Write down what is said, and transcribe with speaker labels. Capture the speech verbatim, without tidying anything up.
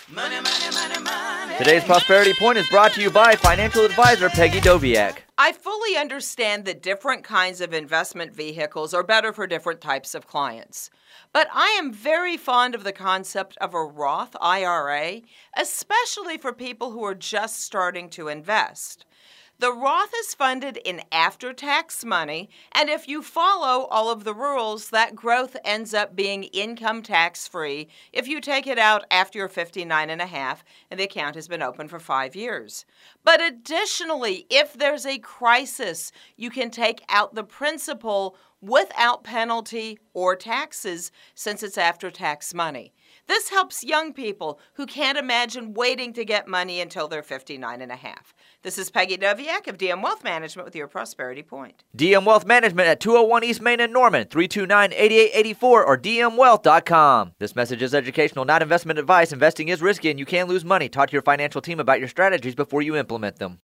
Speaker 1: Money, money, money, money.
Speaker 2: Today's Prosperity Point is brought to you by financial advisor Peggy Doviak.
Speaker 3: I fully understand that different kinds of investment vehicles are better for different types of clients. But I am very fond of the concept of a Roth I R A, especially for people who are just starting to invest. The Roth is funded in after-tax money, and if you follow all of the rules, that growth ends up being income tax-free if you take it out after you're fifty-nine and a half and the account has been open for five years. But additionally, if there's a crisis, you can take out the principal without penalty or taxes since it's after-tax money. This helps young people who can't imagine waiting to get money until they're fifty-nine and a half. This is Peggy Doviak of D M Wealth Management with your Prosperity Point.
Speaker 2: D M Wealth Management at two oh one East Main in Norman, three two nine, eight eight eight four or d m wealth dot com. This message is educational, not investment advice. Investing is risky and you can lose money. Talk to your financial team about your strategies before you implement them.